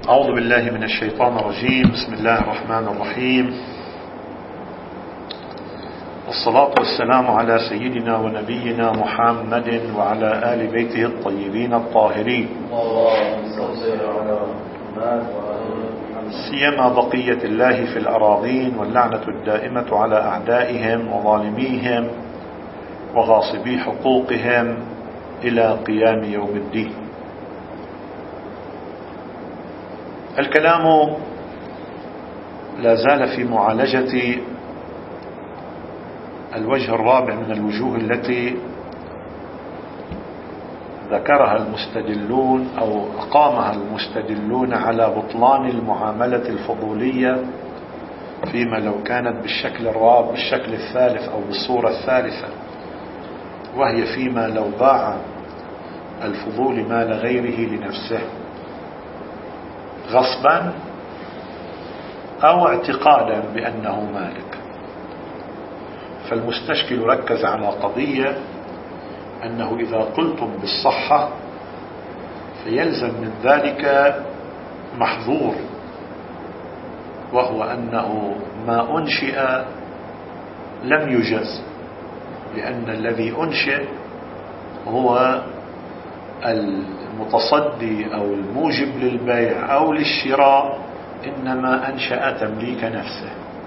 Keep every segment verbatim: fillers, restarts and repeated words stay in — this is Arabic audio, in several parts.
أعوذ بالله من الشيطان الرجيم. بسم الله الرحمن الرحيم، والصلاة والسلام على سيدنا ونبينا محمد وعلى آل بيته الطيبين الطاهرين، سيما بقية الله في الأراضين، واللعنة الدائمة على أعدائهم وظالميهم وغاصبي حقوقهم إلى قيام يوم الدين. الكلام لا زال في معالجة الوجه الرابع من الوجوه التي ذكرها المستدلون أو أقامها المستدلون على بطلان المعاملة الفضولية فيما لو كانت بالشكل الرابع بالشكل الثالث أو بالصورة الثالثة، وهي فيما لو باع الفضول مال غيره لنفسه غصبا أو اعتقادا بأنه مالك. فالمستشكل ركز على قضية أنه إذا قلتم بالصحة فيلزم من ذلك محظور، وهو أنه ما أنشئ لم يجز، لأن الذي أنشئ هو المتصدي أو الموجب للبيع أو للشراء، إنما أنشأ تمليك نفسه.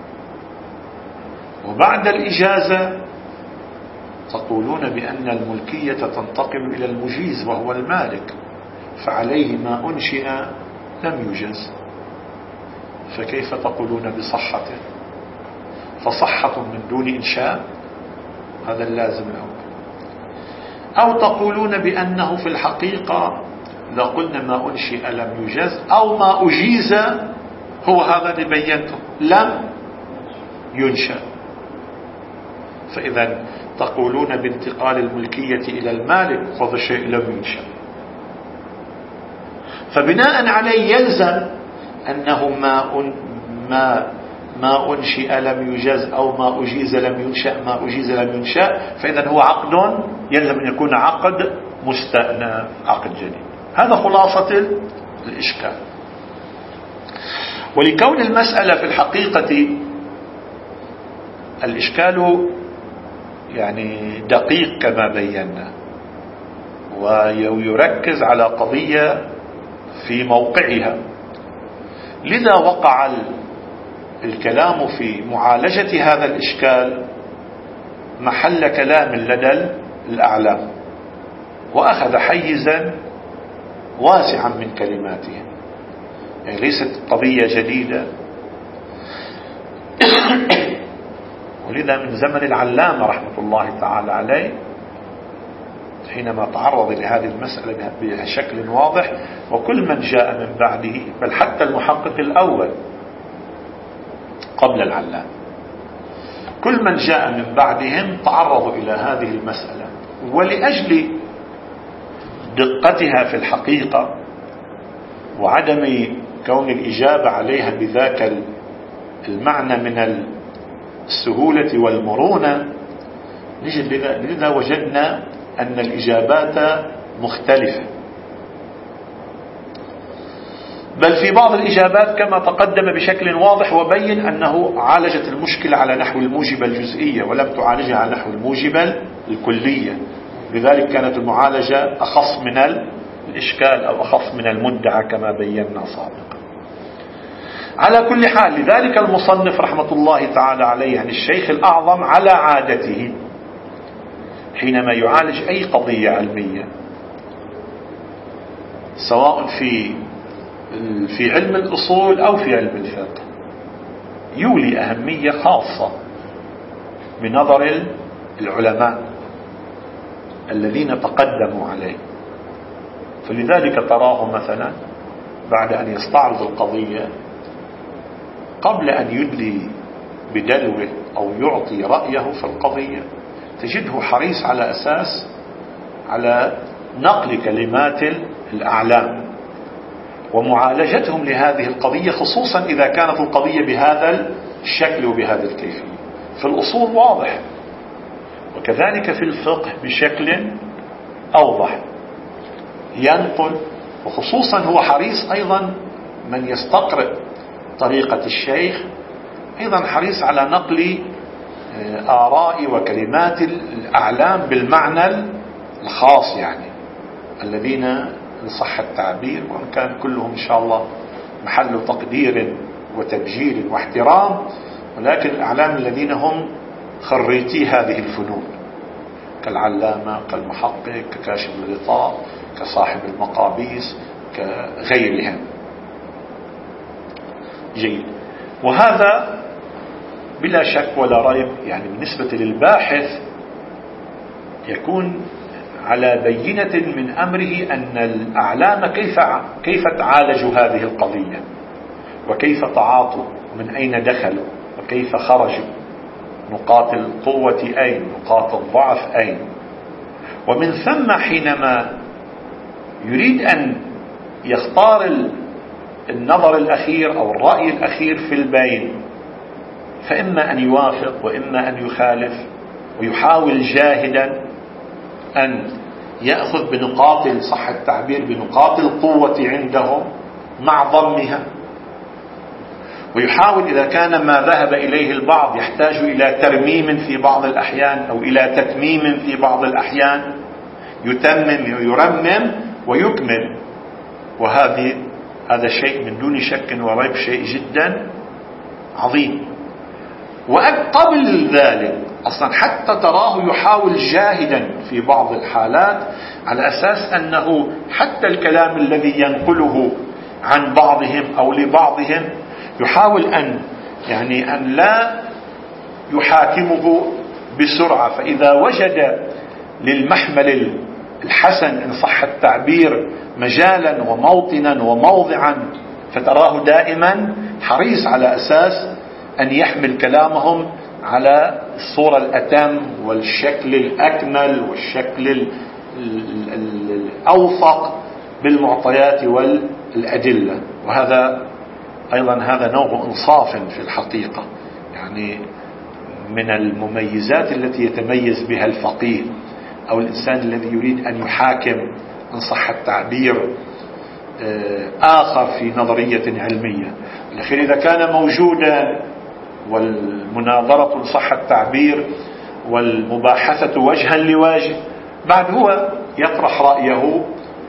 وبعد الإجازة تقولون بأن الملكية تنتقل إلى المجيز وهو المالك، فعليه ما أنشئ لم يجز، فكيف تقولون بصحته؟ فصحة من دون إنشاء، هذا اللازم الأول. أو تقولون بأنه في الحقيقة لو قلنا ما أنشئ لم يجز أو ما أجيز هو هذا اللي بينته لم ينشأ، فإذا تقولون بانتقال الملكية إلى المالك هذا شيء لم ينشأ، فبناء عليه يلزم أنه ما ما ما أنشئ لم يجز أو ما أجيز لم ينشأ ما أجيز لم ينشأ، فإذا هو عقد يلزم أن يكون عقد مستأنف، عقد جديد. هذا خلاصة الإشكال. ولكون المسألة في الحقيقة الإشكال يعني دقيق كما بينا، ويركز على قضية في موقعها، لذا وقع الكلام في معالجة هذا الإشكال محل كلام لدى الأعلام، وأخذ حيزا واسعا من كلماتهم، يعني ليست قضية جديدة. ولذا من زمن العلامة رحمة الله تعالى عليه حينما تعرض لهذه المسألة بشكل واضح، وكل من جاء من بعده، بل حتى المحقق الأول قبل العلامة، كل من جاء من بعدهم تعرضوا إلى هذه المسألة، ولأجل دقتها في الحقيقة وعدم كون الإجابة عليها بذاك المعنى من السهولة والمرونة، لذا وجدنا أن الإجابات مختلفة، بل في بعض الإجابات كما تقدم بشكل واضح وبين أنه عالجت المشكلة على نحو الموجبة الجزئية ولم تعالجها على نحو الموجبة الكلية، لذلك كانت المعالجة أخص من الإشكال أو أخص من المدعى كما بينا سابقا. على كل حال، لذلك المصنف رحمة الله تعالى عليه عن الشيخ الأعظم على عادته حينما يعالج أي قضية علمية، سواء في في علم الأصول أو في علم الفقه، يولي أهمية خاصة بنظر العلماء الذين تقدموا عليه. فلذلك تراه مثلا بعد أن يستعرض القضية قبل أن يدلي بدلوه أو يعطي رأيه في القضية تجده حريص على أساس على نقل كلمات الأعلام ومعالجتهم لهذه القضية، خصوصا إذا كانت القضية بهذا الشكل وبهذا الكيفية. في الأصول واضح، وكذلك في الفقه بشكل أوضح ينقل، وخصوصا هو حريص أيضا من يستقرئ طريقة الشيخ أيضا حريص على نقل آراء وكلمات الأعلام بالمعنى الخاص، يعني الذين لصح التعبير، وإن كان كلهم إن شاء الله محل تقدير وتبجيل واحترام، ولكن الأعلام الذين هم خريتي هذه الفنون كالعلامة، كالمحقق، ككاشف الغطاء، كصاحب المقابيس، كغيرهم. جيد. وهذا بلا شك ولا ريب يعني بالنسبة للباحث يكون على بينة من أمره أن الأعلام كيف كيف تعالجوا هذه القضية، وكيف تعاطوا، من أين دخلوا، وكيف خرجوا، نقاط القوة أين، نقاط الضعف أين. ومن ثم حينما يريد أن يختار النظر الأخير أو الرأي الأخير في البين، فإما أن يوافق وإما أن يخالف، ويحاول جاهدا أن يأخذ بنقاط صح التعبير بنقاط القوة عندهم مع ضمها، ويحاول إذا كان ما ذهب إليه البعض يحتاج إلى ترميم في بعض الأحيان أو إلى تتميم في بعض الأحيان يتمم ويرمم ويكمل. وهذه هذا شيء من دون شك وريب شيء جدا عظيم. وقبل ذلك أصلا حتى تراه يحاول جاهدا في بعض الحالات على أساس أنه حتى الكلام الذي ينقله عن بعضهم أو لبعضهم يحاول أن يعني أن لا يحاكمه بسرعة، فإذا وجد للمحمل الحسن إن صح التعبير مجالا وموطنا وموضعا فتراه دائما حريص على أساس أن يحمل كلامهم على الصورة الأتم والشكل الأكمل والشكل الأوثق بالمعطيات والأدلة. وهذا أيضا هذا نوع إنصاف في الحقيقة، يعني من المميزات التي يتميز بها الفقيه أو الإنسان الذي يريد أن يحاكم إن صح التعبير آخر في نظرية علمية. الأخير إذا كان موجودا والمناظرة إن صح التعبير والمباحثة وجها لوجه، بعد هو يطرح رأيه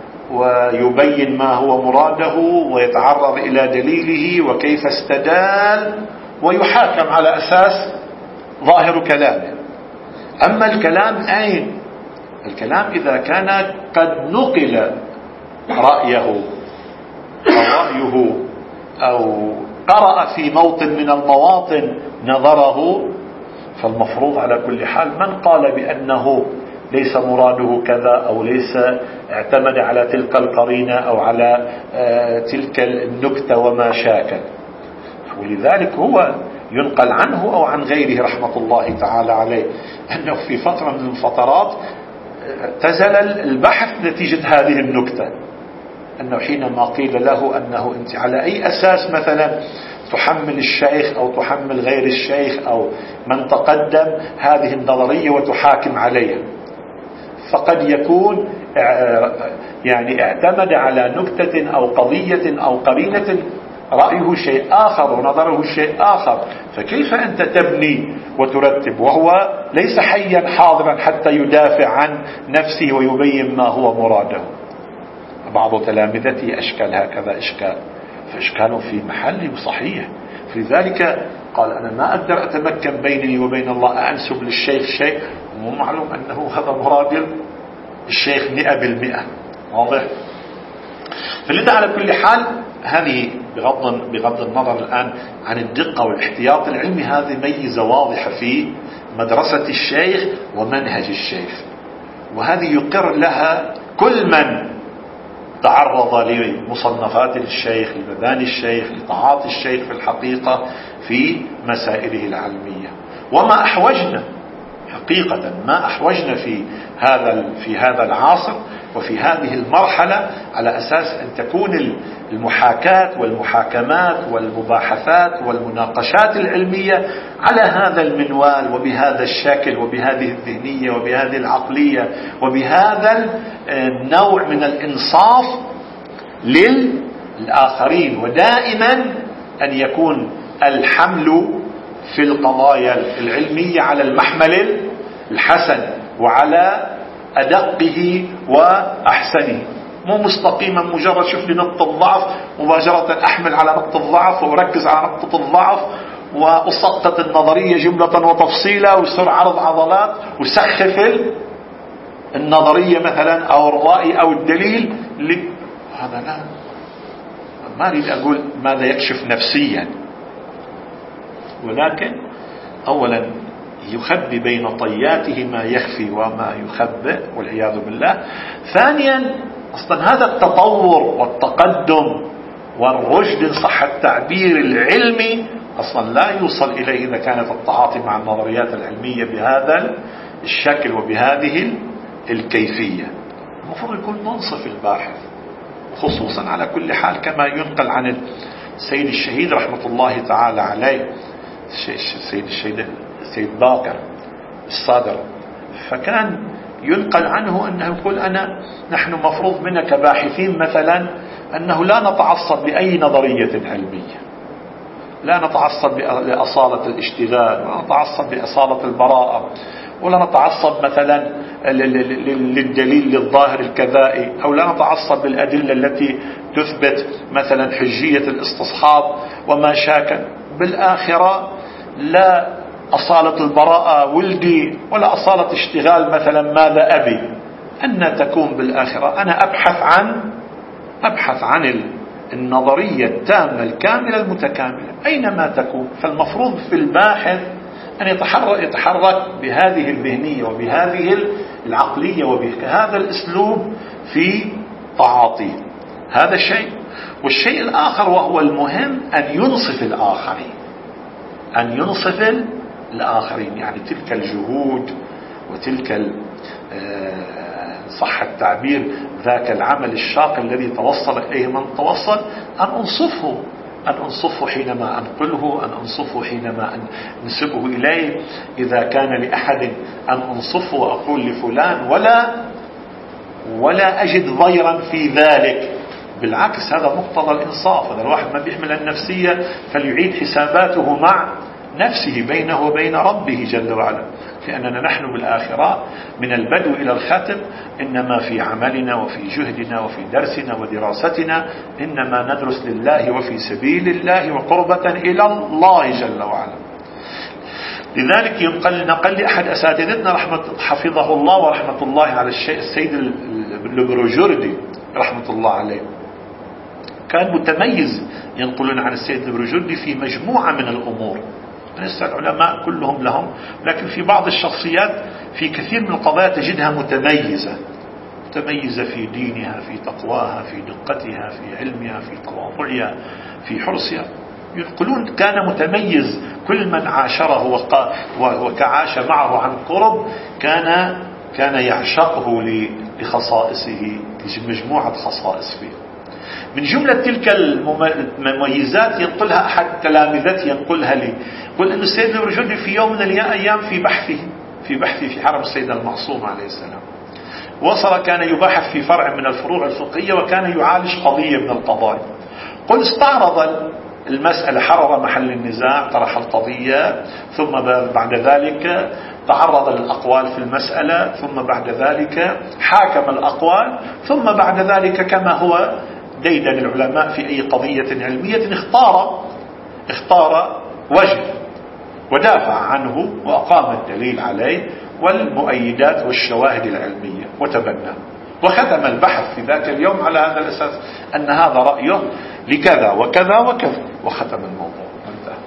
ويبين ما هو مراده ويتعرض إلى دليله وكيف استدال ويحاكم على أساس ظاهر كلامه. أما الكلام أين؟ الكلام إذا كان قد نقل رأيه أو رأيه أو قرأ في موطن من المواطن نظره، فالمفروض على كل حال من قال بأنه ليس مراده كذا أو ليس اعتمد على تلك القرينة أو على تلك النكتة وما شاكل، ولذلك هو ينقل عنه أو عن غيره رحمة الله تعالى عليه أنه في فترة من الفترات اعتزل البحث نتيجة هذه النكتة، أنه حينما قيل له أنه أنت على أي أساس مثلا تحمل الشيخ أو تحمل غير الشيخ أو من تقدم هذه النظرية وتحاكم عليها، فقد يكون يعني اعتمد على نكتة أو قضية أو قرينة رأيه شيء آخر ونظره شيء آخر، فكيف أنت تبني وترتب وهو ليس حيا حاضرا حتى يدافع عن نفسه ويبين ما هو مراده. بعض تلامذته أشكال هكذا إشكال، فإشكاله في محله صحيح، لذلك قال أنا ما أقدر أتمكن بيني وبين الله أنسب للشيخ شيء ومو معلوم أنه هذا مراد الشيخ مئة بالمئة. واضح؟ فلذا على كل حال هذه بغض, بغض النظر الآن عن الدقة والاحتياط العلمي، هذه ميزة واضحة في مدرسة الشيخ ومنهج الشيخ، وهذه يقر لها كل من تعرض لمصنفات الشيخ، لمباني الشيخ، لطاعات الشيخ في الحقيقة في مسائله العلمية. وما أحوجنا حقيقة ما أحوجنا في هذا في هذا العصر وفي هذه المرحلة على أساس أن تكون المحاكاة والمحاكمات والمباحثات والمناقشات العلمية على هذا المنوال وبهذا الشكل وبهذه الذهنية وبهذه العقلية وبهذا النوع من الإنصاف الآخرين، ودائما أن يكون الحمل في القضايا العلمية على المحمل الحسن وعلى أدقه وأحسنه، مو مستقيما مجرد شوف لي نقطة ضعف مباشرة أحمل على نقطة ضعف وأركز على نقطة الضعف وأسقط النظرية جملة وتفصيلا ويصير عرض عضلات وسخف النظرية مثلا أو الرأي أو الدليل اللي هذا لا، ما أريد أقول ماذا يكشف نفسيا، ولكن أولا يخبي بين طياته ما يخفي وما يخبئ والعياذ بالله. ثانيا أصلا هذا التطور والتقدم والرشد إن صح التعبير العلمي أصلا لا يوصل إليه إذا كانت التعاطي مع النظريات العلمية بهذا الشكل وبهذه الكيفية. المفروض يكون منصف الباحث، خصوصا على كل حال كما ينقل عن السيد الشهيد رحمة الله تعالى عليه، السيد الشهيد السيد باقر الصادر، فكان ينقل عنه أنه يقول أنا نحن مفروض منا كباحثين مثلا أنه لا نتعصب لأي نظرية علمية، لا نتعصب لأصالة الاشتغال ولا نتعصب لأصالة البراءة ولا نتعصب مثلا للدليل للظاهر الكذائي أو لا نتعصب بالأدلة التي تثبت مثلا حجية الاستصحاب وما شاكل. بالآخرة لا أصالة البراءة ولدي ولا أصالة اشتغال مثلا ماذا أبي، أن تكون بالآخرة أنا أبحث عن أبحث عن النظرية التامة الكاملة المتكاملة أينما تكون. فالمفروض في الباحث أن يتحرك, يتحرك بهذه الذهنية وبهذه العقلية وبهذا الأسلوب في تعاطيه. هذا شيء. والشيء الآخر وهو المهم أن ينصف الآخرين، أن ينصف الآخرين، يعني تلك الجهود وتلك صح التعبير ذاك العمل الشاق الذي توصل إليه من توصل، أن أنصفه أن أنصفه حينما أنقله، أن أنصفه حينما أنسبه إليه. إذا كان لأحد أن أنصفه وأقول لفلان ولا ولا أجد ضيرا في ذلك، بالعكس هذا مقتضى الإنصاف. هذا الواحد ما بيحمل النفسية فليعيد حساباته مع نفسه بينه وبين ربه جل وعلا، لأننا نحن بالآخرة من البدو إلى الختم إنما في عملنا وفي جهدنا وفي درسنا ودراستنا إنما ندرس لله وفي سبيل الله وقربة إلى الله جل وعلا. لذلك ينقل نقل لأحد أساتذتنا رحمة حفظه الله ورحمة الله على الشيء السيد البروجردي رحمة الله عليه، كان متميز ينقلون عن السيد البروجردي في مجموعة من الأمور. ليس العلماء كلهم لهم، لكن في بعض الشخصيات في كثير من القضايا تجدها متميزة، متميزة في دينها، في تقواها، في دقتها، في علمها، في تواضعها، في حرصها. يقولون كان متميز، كل من عاشره وكعاش معه عن قرب كان كان يعشقه لخصائصه، لمجموعة خصائص فيه. من جملة تلك المميزات ينقلها أحد تلامذتي ينقلها لي، يقول أن السيد البروجردي في يوم من الأيام في بحثه في بحثه في حرم السيدة المعصومة عليه السلام وصل، كان يباحث في فرع من الفروع الفقهية وكان يعالج قضية من القضايا. قل استعرض المسألة، حرر محل النزاع، طرح القضية، ثم بعد ذلك تعرض للأقوال في المسألة، ثم بعد ذلك حاكم الأقوال، ثم بعد ذلك كما هو ديدا العلماء في أي قضية علمية اختار اختار وجه ودافع عنه وأقام الدليل عليه والمؤيدات والشواهد العلمية وتبناه، وختم البحث في ذاك اليوم على هذا الأساس أن هذا رأيه لكذا وكذا وكذا، وختم الموضوع وانتهى.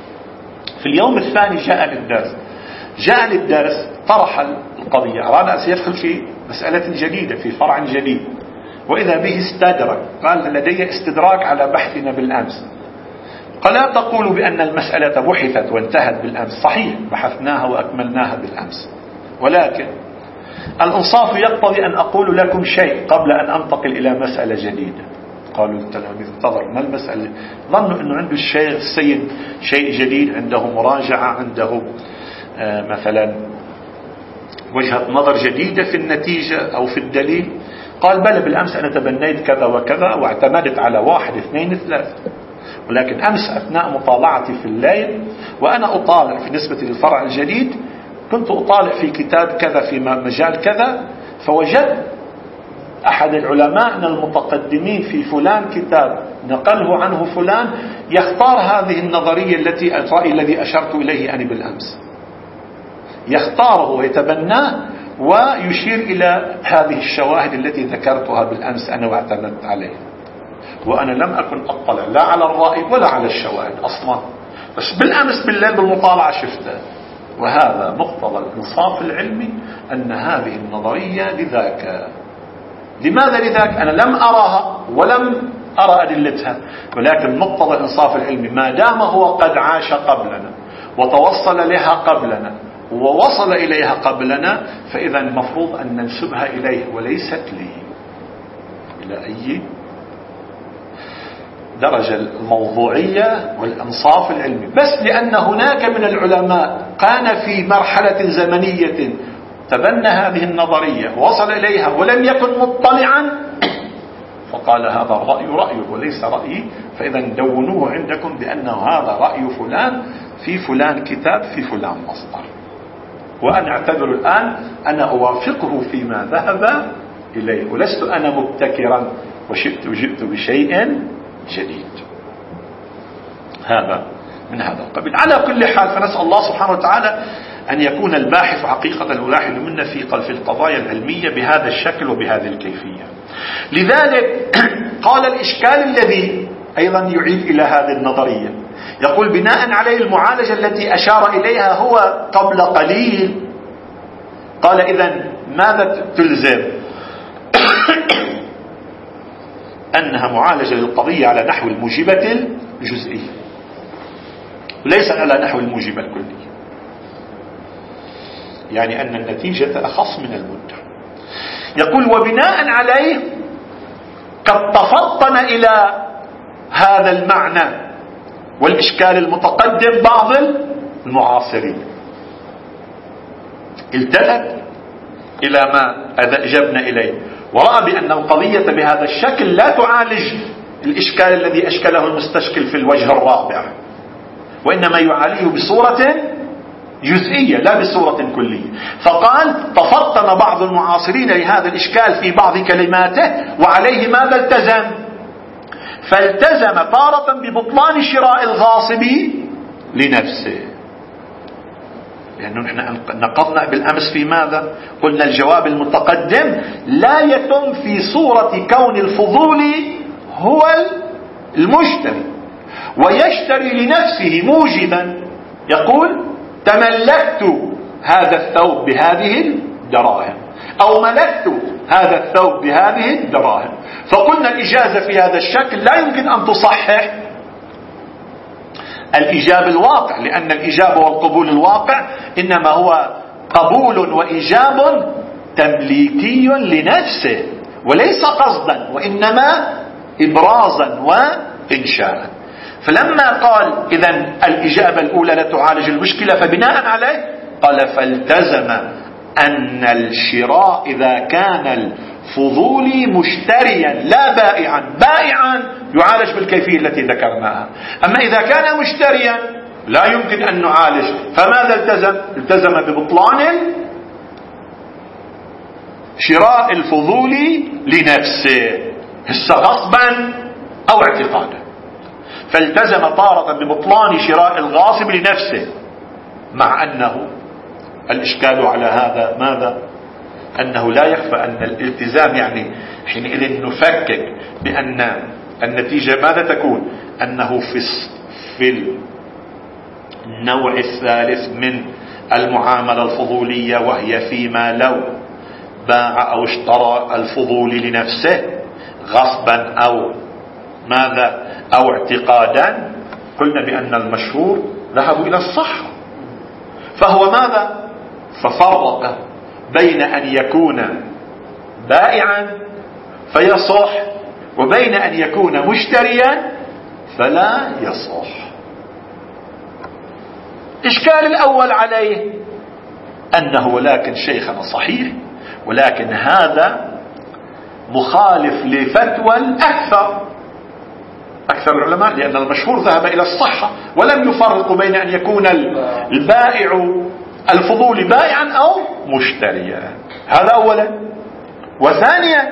في اليوم الثاني جاء للدرس جاء للدرس طرح القضية، أراد أن يدخل في مسألة جديدة في فرع جديد، وإذا به استدرك، قال لدي استدراك على بحثنا بالأمس. قال لا تقولوا بأن المسألة بحثت وانتهت بالأمس، صحيح بحثناها وأكملناها بالأمس، ولكن الإنصاف يقتضي أن أقول لكم شيء قبل أن أنتقل إلى مسألة جديدة. قالوا التلاميذ انتظر، ما المسألة؟ ظنوا أنه عنده الشيء السيد شيء جديد، عنده مراجعة، عنده آه مثلا وجهة نظر جديدة في النتيجة أو في الدليل. قال بلى بالأمس أنا تبنيت كذا وكذا واعتمدت على واحد اثنين ثلاثة، ولكن أمس أثناء مطالعتي في الليل وأنا أطالع في نسبة للفرع الجديد كنت أطالع في كتاب كذا في مجال كذا، فوجدت أحد العلماء المتقدمين في فلان كتاب نقله عنه فلان يختار هذه النظرية التي الرأي الذي أشرت إليه أنا بالأمس، يختاره ويتبناه ويشير إلى هذه الشواهد التي ذكرتها بالأمس أنا واعتمدت عليها، وأنا لم أكن أطلع لا على الرأي ولا على الشواهد أصلا، بس بالأمس بالليل بالمطالعة شفته. وهذا مقتضى الإنصاف العلمي أن هذه النظرية لذاك. لماذا لذاك؟ أنا لم أراها ولم أرى أدلتها، ولكن مقتضى الإنصاف العلمي ما دام هو قد عاش قبلنا وتوصل لها قبلنا ووصل إليها قبلنا، فإذا المفروض أن ننسبها إليه وليست لي. إلى أي درجة الموضوعية والإنصاف العلمي؟ بس لأن هناك من العلماء كان في مرحلة زمنية تبنى هذه النظرية ووصل إليها ولم يكن مطلعا فقال هذا الرأي رأيه وليس رأيي، فإذا دونوه عندكم بأنه هذا رأي فلان في فلان كتاب في فلان مصدر، وأنا أعتبر الآن أنا أوافقه فيما ذهب إليه ولست أنا مبتكرا وشئت وجئت بشيء جديد. هذا من هذا القبيل. على كل حال فنسأل الله سبحانه وتعالى أن يكون الباحث حقيقة الولاحظ منا في في القضايا العلمية بهذا الشكل وبهذه الكيفية. لذلك قال الإشكال الذي أيضا يعيد إلى هذه النظرية، يقول بناء عليه المعالجة التي أشار إليها هو قبل قليل، قال إذن ماذا تلزم؟ أنها معالجة للقضية على نحو الموجبة الجزئية وليس على نحو الموجبة الكلية، يعني أن النتيجة أخص من المدة. يقول وبناء عليه قد تفطن إلى هذا المعنى والإشكال المتقدم بعض المعاصرين، التفت إلى ما أجبنا إليه ورأى بأن القضية بهذا الشكل لا تعالج الإشكال الذي أشكله المستشكل في الوجه الرابع، وإنما يعالجه بصورة جزئية لا بصورة كلية. فقال تفطن بعض المعاصرين لهذا الإشكال في بعض كلماته وعليه ماذا التزم؟ فالتزم تارة ببطلان شراء الغاصب لنفسه، لأنه نحن نقضنا بالأمس في ماذا؟ قلنا الجواب المتقدم لا يتم في صورة كون الفضول هو المشتري ويشتري لنفسه موجبا، يقول تملكت هذا الثوب بهذه الدراهم أو ملكت هذا الثوب بهذه الدراهم. فقلنا الإجازة في هذا الشكل لا يمكن أن تصحح الإيجاب الواقع، لأن الإيجاب والقبول الواقع إنما هو قبول وإيجاب تمليكي لنفسه وليس قصدا وإنما إبرازا وإنشاء. فلما قال إذن الإجابة الأولى لا تعالج المشكلة، فبناء عليه قال فالتزم أن الشراء إذا كان الفضولي مشتريا لا بائعا، بائعا يعالج بالكيفية التي ذكرناها، أما إذا كان مشتريا لا يمكن أن نعالج. فماذا التزم؟ التزم ببطلان شراء الفضولي لنفسه هسه غصبا أو اعتقادا، فالتزم طارة ببطلان شراء الغاصب لنفسه، مع أنه الإشكال على هذا ماذا؟ أنه لا يخفى أن الالتزام يعني حينئذ نفكك بأن النتيجة ماذا تكون؟ أنه في في النوع الثالث من المعاملة الفضولية، وهي فيما لو باع أو اشترى الفضول لنفسه غصبا أو ماذا أو اعتقادا، قلنا بأن المشهور ذهبوا إلى الصحة، فهو ماذا؟ ففرق بين أن يكون بائعا فيصح وبين أن يكون مشتريا فلا يصح. إشكال الأول عليه أنه ولكن شيخنا صحيح، ولكن هذا مخالف لفتوى الأكثر أكثر العلماء، لأن المشهور ذهب إلى الصحة ولم يفرق بين أن يكون البائع الفضول بائعا أو مشتريا. هذا أولا. وثانيا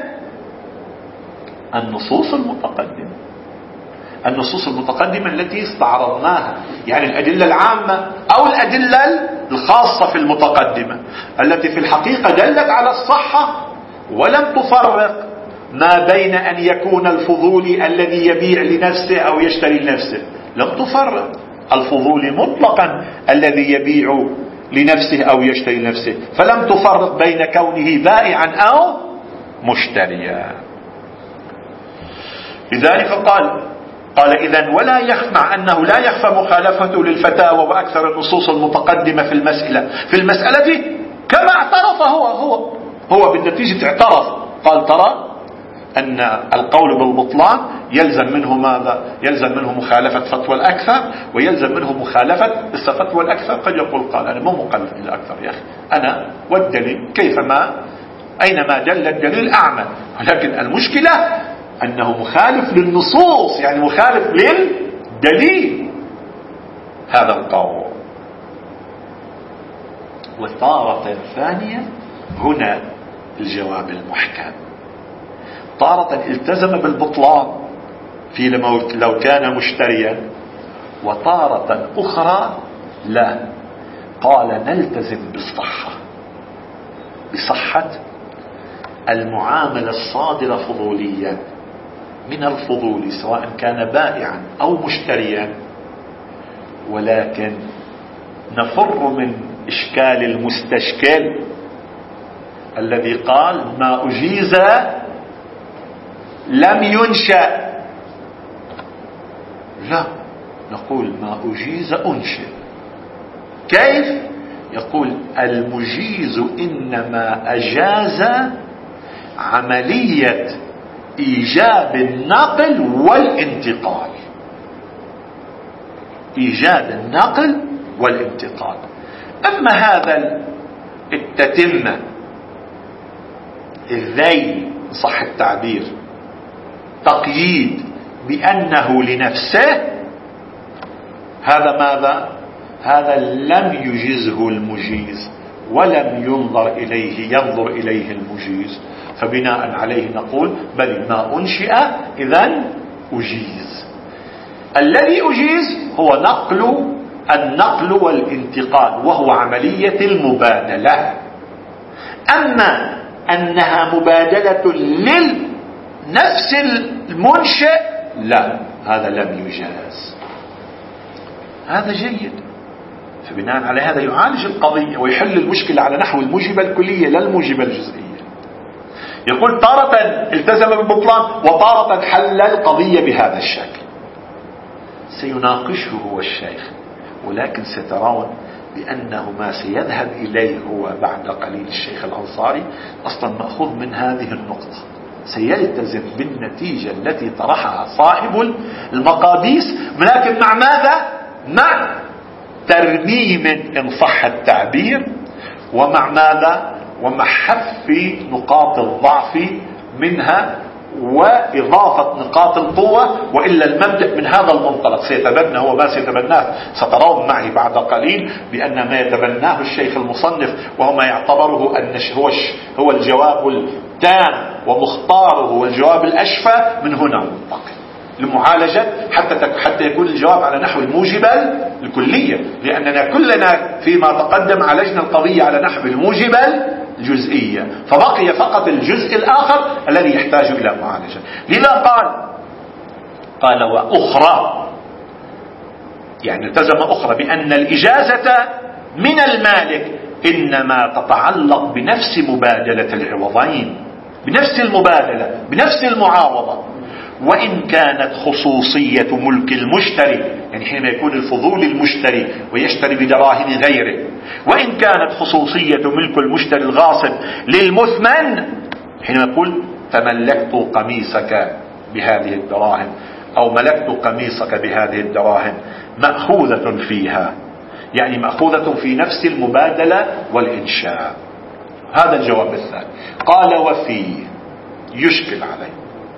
النصوص المتقدمة النصوص المتقدمة التي استعرضناها، يعني الأدلة العامة أو الأدلة الخاصة في المتقدمة التي في الحقيقة دلت على الصحة ولم تفرق ما بين أن يكون الفضولي الذي يبيع لنفسه أو يشتري لنفسه، لم تفرق الفضولي مطلقا الذي يبيع لنفسه أو يشتري لنفسه، فلم تفرق بين كونه بائعا أو مشتريا. لذلك قال قال إذن ولا يخفى، مع أنه لا يخفى مخالفته للفتاوى وأكثر النصوص المتقدمة في المسألة في المسألة كما اعترف هو هو هو بالنتيجة اعترف، قال ترى أن القول بالبطلان يلزم منه ماذا؟ يلزم منه مخالفة فتوى الأكثر، ويلزم منه مخالفة فتوى الأكثر. قد يقول قال أنا مو مخالف للأكثر يا أخي، أنا والدليل كيفما أينما دل الدليل أعمل، ولكن المشكلة أنه مخالف للنصوص، يعني مخالف للدليل هذا القول. وتارة ثانية هنا الجواب المحكم، تارة التزم بالبطلان في لو كان مشتريا، وتارة أخرى لا، قال نلتزم بالصحة بصحة المعاملة الصادرة فضوليا من الفضول سواء كان بائعا أو مشتريا، ولكن نفر من إشكال المستشكل الذي قال ما أجيز لم ينشأ. لا، نقول ما أجيز أنشأ. كيف؟ يقول المجيز إنما أجاز عملية إيجاب النقل والانتقال، إيجاد النقل والانتقال. أما هذا التتمة الذي صح التعبير تقييد بأنه لنفسه، هذا ماذا؟ هذا لم يجزه المجيز ولم ينظر إليه ينظر إليه المجيز، فبناء عليه نقول بل ما أنشئ إذن أجيز. الذي أجيز هو نقل النقل والانتقال، وهو عملية المبادلة. أما أنها مبادلة للنفس المنشئ لا، هذا لم يجاز. هذا جيد، فبناء على هذا يعالج القضية ويحل المشكلة على نحو الموجبة الكلية لا الموجبة الجزئية. يقول تارة التزم بالبطلان وتارة حل القضية بهذا الشكل. سيناقشه هو الشيخ، ولكن سترون بأنه ما سيذهب إليه هو بعد قليل الشيخ الأنصاري أصلا مأخوذ من هذه النقطة، سيلتزم بالنتيجة التي طرحها صاحب المقاديس، لكن مع ماذا؟ مع ترميم إن صح التعبير، ومع ماذا؟ ومع حذف نقاط الضعف منها وإضافة نقاط القوة. وإلا المبدأ من هذا المنطلق سيتبنى هو ما سيتبناه، سترون معي بعد قليل بأن ما يتبناه الشيخ المصنف وهو ما يعتبره أن هو هو الجواب التام ومختاره والجواب الأشفى من هنا منطقي لمعالجة حتى حتى يكون الجواب على نحو الموجبة الكلية، لأننا كلنا فيما تقدم عالجنا القضية على نحو الموجبة الجزئية، فبقي فقط الجزء الآخر الذي يحتاج إلى معالجة. لذا قال قال وأخرى، يعني التزم أخرى بأن الإجازة من المالك إنما تتعلق بنفس مبادلة العوضين، بنفس المبادلة، بنفس المعاوضة، وإن كانت خصوصية ملك المشتري، يعني حينما يكون الفضول المشتري ويشتري بدراهم غيره، وإن كانت خصوصية ملك المشتري الغاصب للمثمن، حينما يقول فملكت قميصك بهذه الدراهم أو ملكت قميصك بهذه الدراهم، مأخوذة فيها، يعني مأخوذة في نفس المبادلة والإنشاء. هذا الجواب الثاني. قال وفيه، يشكل عليه.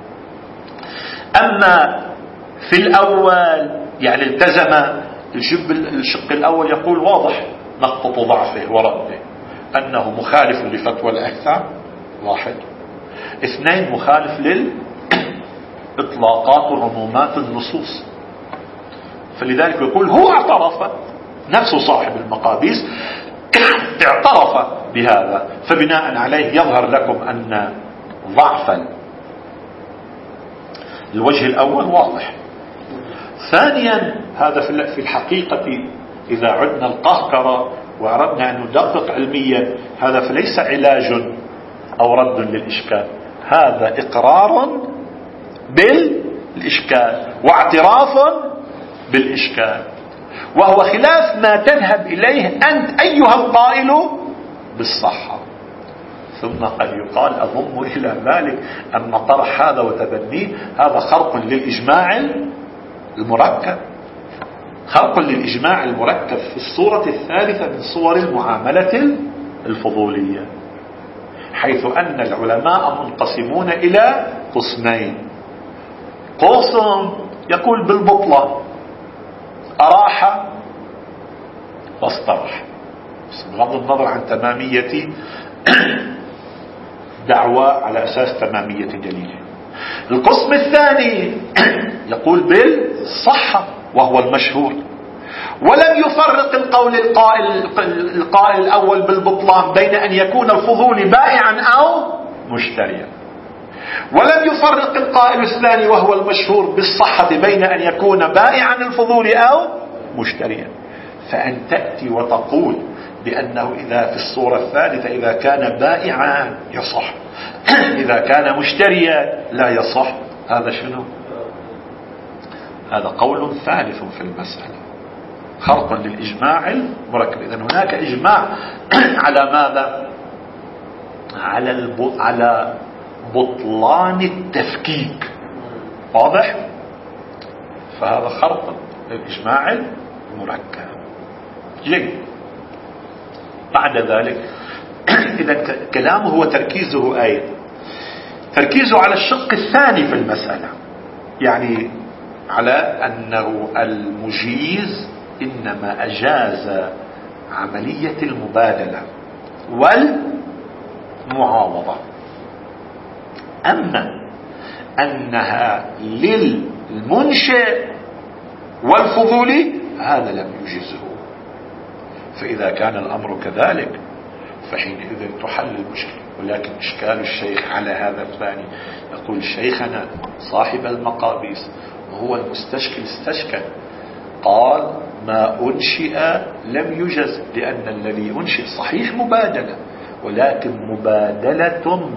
أما في الأول يعني التزم الشق الأول، يقول واضح نقطة ضعفه ورده، أنه مخالف لفتوى الأكثر، واحد. اثنين، مخالف للإطلاقات وعمومات النصوص، فلذلك يقول هو اعترف، نفسه صاحب المقابيس اعترف بهذا، فبناء عليه يظهر لكم أن ضعف الوجه الأول واضح. ثانيا، هذا في الحقيقة إذا عدنا القهقرة وأردنا أن ندقق علميا، هذا فليس علاج أو رد للإشكال، هذا إقرار بالإشكال واعتراف بالإشكال، وهو خلاف ما تذهب إليه أنت أيها القائل بالصحة. ثم قد يقال أضم إلى ذلك أن طرح هذا وتبنيه هذا خرق للإجماع المركب، خرق للإجماع المركب في الصورة الثالثة من صور المعاملة الفضولية، حيث أن العلماء منقسمون إلى قسمين. قسم يقول بالبطلة، أراح واستراح، بغض النظر عن تمامية دعوى على أساس تمامية دليله. القسم الثاني يقول بالصحة وهو المشهور، ولم يفرق القول القائل, القائل الأول بالبطلان بين أن يكون الفضول بائعا أو مشتريا، ولم يفرق القائل الثاني وهو المشهور بالصحة بين أن يكون بائعا الفضول أو مشتريا. فأن تأتي وتقول بأنه إذا في الصورة الثالثة إذا كان بائعا يصح، إذا كان مشتريا لا يصح، هذا شنو؟ هذا قول ثالث في المسألة، خرقا للإجماع المركب. إذن هناك إجماع على ماذا؟ على الب... على بطلان التفكيك، واضح؟ فهذا خرق للإجماع المركب. جيد. بعد ذلك إذا كلامه هو تركيزه أين؟ تركيزه على الشق الثاني في المسألة، يعني على أنه المجيز إنما أجاز عملية المبادلة والمعاوضة، أما أنها للمنشئ والفضولي هذا لم يجزه. فإذا كان الأمر كذلك فحينئذ تحل المشكلة. ولكن إشكال الشيخ على هذا الثاني، يقول شيخنا صاحب المقابيس وهو المستشكل استشكل، قال ما أنشئ لم يجز، لأن الذي أنشئ صحيح مبادلة، ولكن مبادلة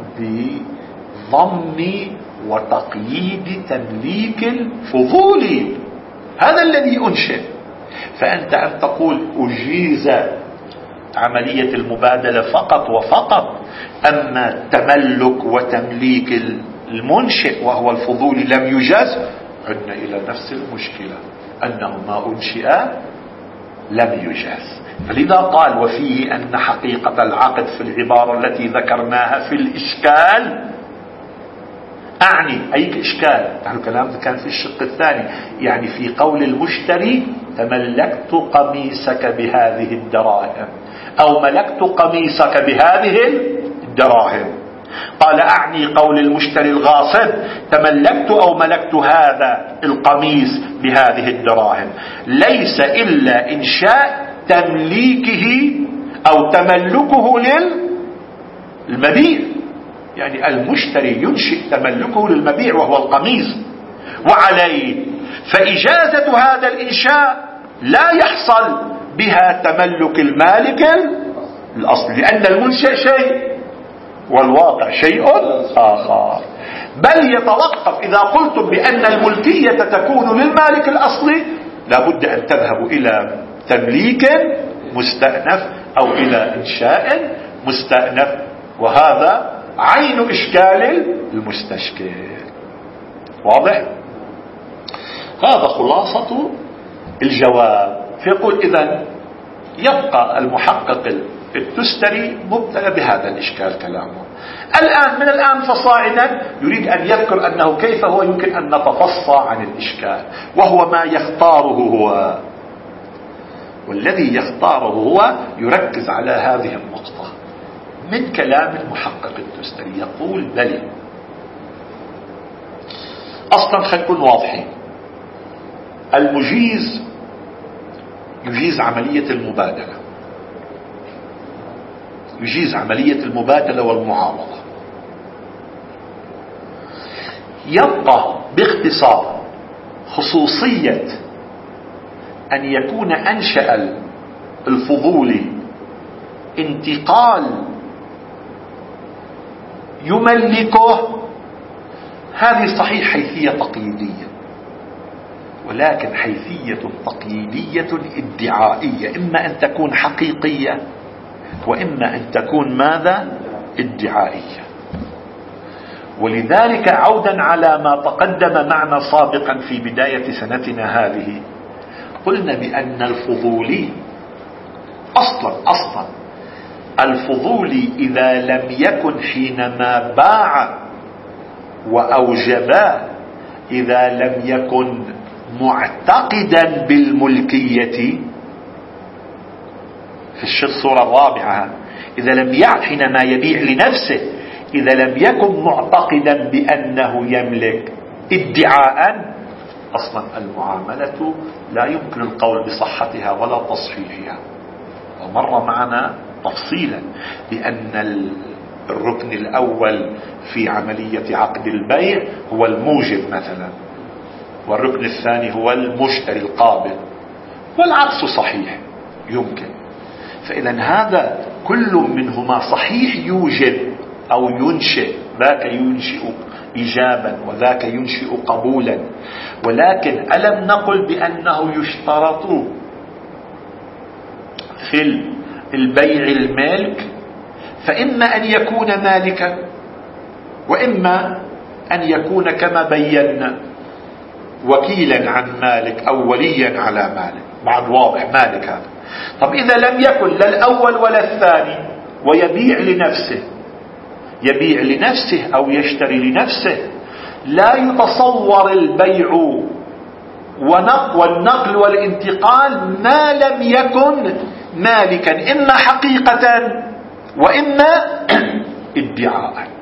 بضم وتقييد تمليك الفضول، هذا الذي أنشئ. فأنت أن تقول أجيز عملية المبادلة فقط وفقط، أما تملك وتمليك المنشئ وهو الفضول لم يجز، عدنا إلى نفس المشكلة أنه ما أنشئ لم يجز. فلذا قال وفيه أن حقيقة العقد في العبارة التي ذكرناها في الإشكال، أعني أي إشكال، نحن الكلام كان في الشق الثاني، يعني في قول المشتري تملكت قميصك بهذه الدراهم أو ملكت قميصك بهذه الدراهم. قال أعني قول المشتري الغاصب تملكت أو ملكت هذا القميص بهذه الدراهم، ليس إلا إنشاء تمليكه أو تملكه للمبيع، يعني المشتري ينشئ تملكه للمبيع وهو القميص وعليه، فإجازة هذا الإنشاء لا يحصل بها تملك المالك الأصل، لأن المنشئ شيء والواقع شيء آخر. بل يتوقف إذا قلتم بأن الملكية تكون للمالك الأصلي، لابد أن تذهبوا إلى تمليك مستأنف أو إلى إنشاء مستأنف، وهذا عين إشكال المستشكل. واضح؟ هذا خلاصة الجواب. فيقول إذن يبقى المحقق التستري مبتلى بهذا الإشكال كلامه، الآن من الآن فصاعدا يريد أن يذكر أنه كيف هو يمكن أن نتفصى عن الإشكال، وهو ما يختاره هو، والذي يختاره هو يركز على هذه النقطة من كلام المحقق التستري. يقول بلي أصلا خلينا نكون واضحين، المجيز يجيز عملية المبادلة، يجيز عملية المبادلة والمعاوضة. يبقى باختصار خصوصية أن يكون أنشأ الفضولي انتقال يملكه، هذه صحيح حيثية تقييدية، ولكن حيثية تقييدية ادعائية، إما أن تكون حقيقية وإما أن تكون ماذا؟ ادعائية. ولذلك عودا على ما تقدم معنا سابقا في بداية سنتنا هذه، قلنا بأن الفضولي أصلا أصلا الفضولي إذا لم يكن حينما باع وأوجبا، إذا لم يكن معتقدا بالملكية في الصورة الرابعة، إذا لم يعد حينما يبيع لنفسه، إذا لم يكن معتقدا بأنه يملك ادعاء، أصلا المعاملة لا يمكن القول بصحتها ولا تصحيحها. ومر معنا تفصيلا بأن الركن الأول في عملية عقد البيع هو الموجب مثلا، والركن الثاني هو المشتري القابل، والعكس صحيح يمكن. فإذا هذا كل منهما صحيح يوجب أو ينشئ، ذاك ينشئ إيجابا وذاك ينشئ قبولا، ولكن ألم نقل بأنه يشترط في البيع الملك؟ فإما أن يكون مالكا وإما أن يكون كما بينا وكيلا عن مالك أو وليا على مالك، بعد واضح مالك هذا. طب إذا لم يكن لا الأول ولا الثاني ويبيع لنفسه، يبيع لنفسه أو يشتري لنفسه، لا يتصور البيع والنقل والانتقال ما لم يكن مالكا، إما حقيقة وإما ادعاء.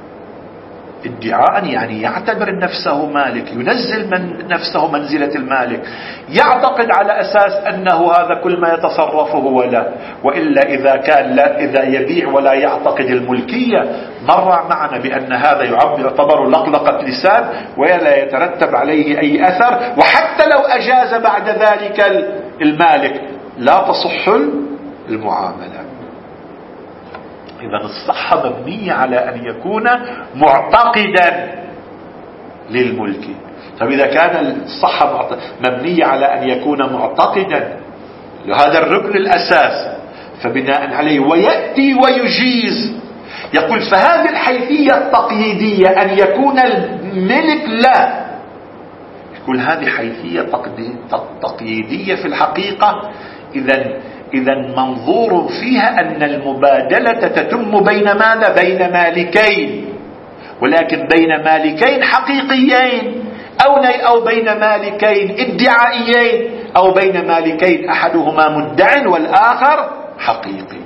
ادعاء يعني يعتبر نفسه مالك، ينزل من نفسه منزلة المالك، يعتقد على أساس أنه هذا كل ما يتصرفه هو له. وإلا إذا كان لا، إذا يبيع ولا يعتقد الملكية، مر معنا بأن هذا يعبر يعتبر لقلقة لسان ولا يترتب عليه أي أثر، وحتى لو أجاز بعد ذلك المالك لا تصح المعاملة. إذا الصحة مبنية على أن يكون معتقدا للملك. طيب إذا كان الصحة مبنية على أن يكون معتقدا لهذا الركن الأساس، فبناء عليه ويأتي ويجيز، يقول فهذه الحيثية التقييدية أن يكون الملك لا، يقول هذه حيثية تقييدية في الحقيقة. إذا إذا منظور فيها أن المبادلة تتم بين ماذا؟ بين مالكين، ولكن بين مالكين حقيقيين، أو أو بين مالكين ادعائيين، أو بين مالكين أحدهما مدع والآخر حقيقي،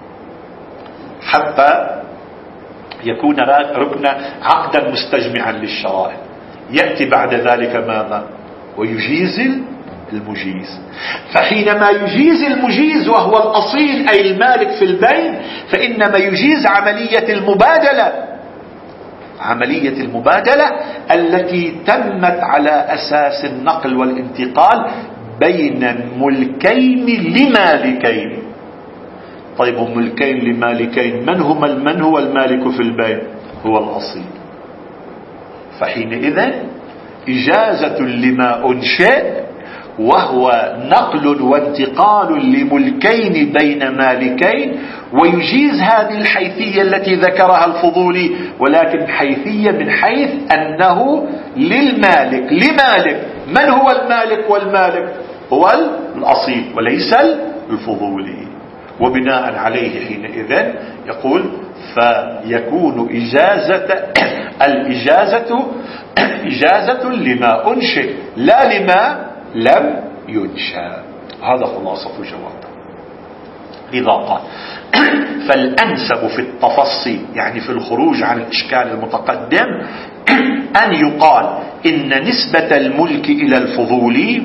حتى يكون ركن عقدا مستجمعا للشرائع. يأتي بعد ذلك ماذا؟ ويجيز المجيز. فحينما يجيز المجيز وهو الأصيل أي المالك في البيع، فإنما يجيز عملية المبادلة، عملية المبادلة التي تمت على أساس النقل والانتقال بين ملكين لمالكين. طيب ملكين لمالكين، من هما من هو المالك في البيع؟ هو الأصيل. فحينئذ إجازة لما أنشئ وهو نقل وانتقال لملكين بين مالكين، ويجيز هذه الحيثية التي ذكرها الفضولي، ولكن حيثية من حيث أنه للمالك، لمالك. من هو المالك؟ والمالك هو الأصيل وليس الفضولي. وبناء عليه حينئذ يقول فيكون إجازة الإجازة إجازة لما أنشئ لا لما لم ينشأ. هذا خلاصة جواب. لذا قال فالأنسب في التفصيل يعني في الخروج عن الإشكال المتقدم أن يقال إن نسبة الملك إلى الفضولي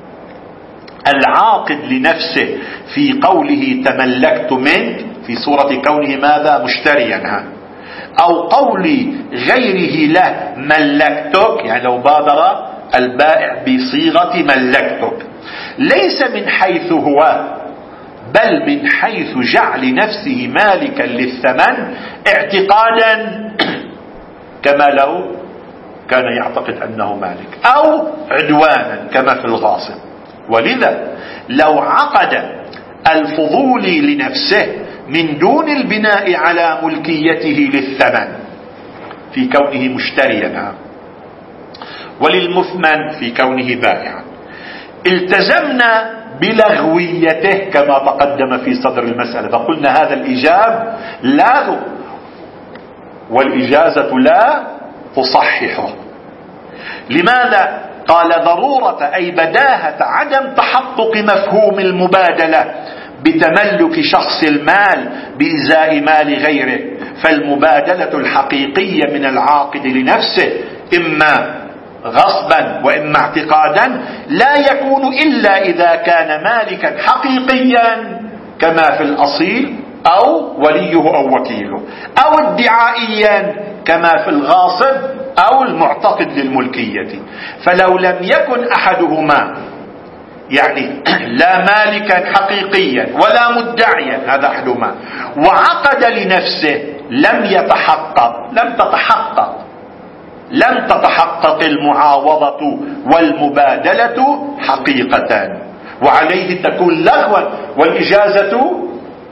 العاقد لنفسه في قوله تملكت منك في صورة كونه ماذا مشتريا، أو قول غيره له ملكتك يعني لو بادر البائع بصيغة ملكتك ليس من حيث هو بل من حيث جعل نفسه مالكا للثمن اعتقادا كما لو كان يعتقد أنه مالك، أو عدوانا كما في الغاصب. ولذا لو عقد الفضولي لنفسه من دون البناء على ملكيته للثمن في كونه مشتريا وللمثمن في كونه بائعا التزمنا بلغويته كما تقدم في صدر المسألة، فقلنا هذا الإيجاب لاغو والإجازة لا تصححه. لماذا؟ قال ضرورة أي بداهة عدم تحقق مفهوم المبادلة بتملك شخص المال بإزاء مال غيره، فالمبادلة الحقيقية من العاقد لنفسه إما غصبا وإما اعتقادا لا يكون إلا إذا كان مالكا حقيقيا كما في الأصيل أو وليه أو وكيله، أو ادعائيا كما في الغاصب أو المعتقد للملكية. فلو لم يكن أحدهما يعني لا مالكا حقيقيا ولا مدعيا هذا أحدهما وعقد لنفسه لم يتحقق لم تتحقق لم تتحقق المعاوضة والمبادلة حقيقة، وعليه تكون لغوا والإجازة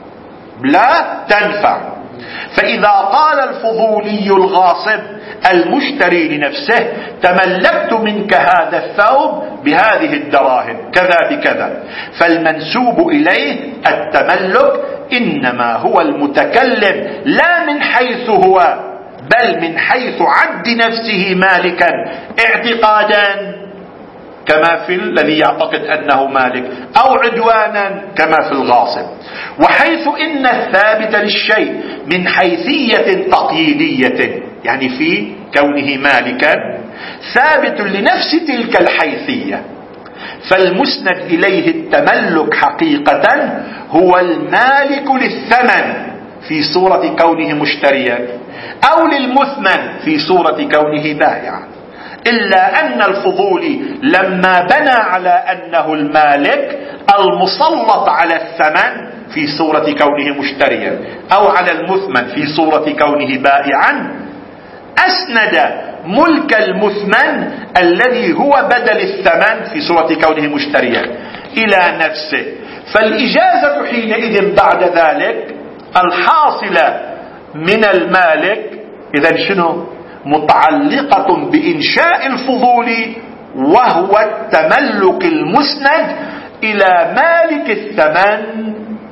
لا تنفع. فإذا قال الفضولي الغاصب المشتري لنفسه تملكت منك هذا الثوب بهذه الدراهم كذا بكذا، فالمنسوب إليه التملك إنما هو المتكلم لا من حيث هو بل من حيث عد نفسه مالكا اعتقادا كما في الذي يعتقد أنه مالك، أو عدوانا كما في الغاصب. وحيث إن الثابت للشيء من حيثية تقييدية يعني في كونه مالكا ثابت لنفس تلك الحيثية، فالمسند إليه التملك حقيقة هو المالك للثمن في صورة كونه مشتريا أو للمثمن في صورة كونه بائعا، إلا أن الفضولي لما بنى على أنه المالك المسلط على الثمن في صورة كونه مشتريا أو على المثمن في صورة كونه بائعا أسند ملك المثمن الذي هو بدل الثمن في صورة كونه مشتريا إلى نفسه. فالإجازة حينئذ بعد ذلك الحاصلة من المالك إذن شنو؟ متعلقة بإنشاء الفضول وهو التملك المسند إلى مالك الثمن.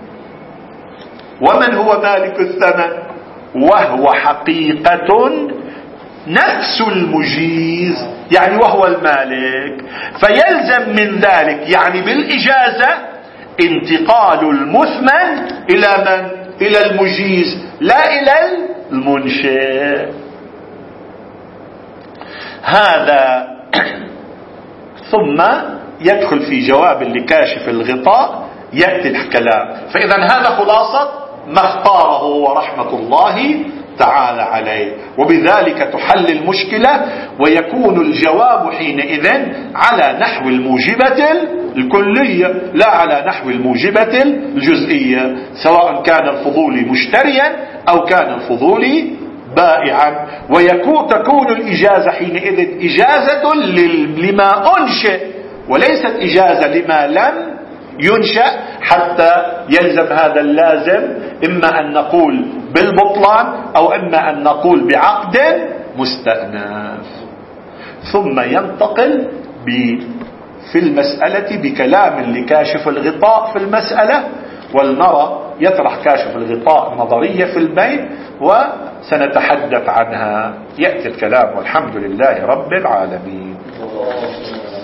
ومن هو مالك الثمن؟ وهو حقيقة نفس المجيز يعني وهو المالك، فيلزم من ذلك يعني بالإجازة انتقال المثمن إلى من؟ إلى المجيز لا إلى المنشئ. هذا ثم يدخل في جواب لكاشف الغطاء يأتي الكلام. فإذا هذا خلاصة ما اختاره ورحمة الله تعالى عليه، وبذلك تحل المشكلة ويكون الجواب حينئذ على نحو الموجبة الكلية لا على نحو الموجبة الجزئية، سواء كان الفضولي مشتريا أو كان الفضولي بائعا. ويكون تكون الإجازة حينئذ إجازة لما أنشئ وليست إجازة لما لم ينشأ، حتى يلزم هذا اللازم إما أن نقول بالبطلان أو إما أن نقول بعقد مستأنف. ثم ينتقل في المسألة بكلام لكاشف الغطاء في المسألة، ولنرى يطرح كاشف الغطاء نظرية في البين وسنتحدث عنها. يأتي الكلام والحمد لله رب العالمين.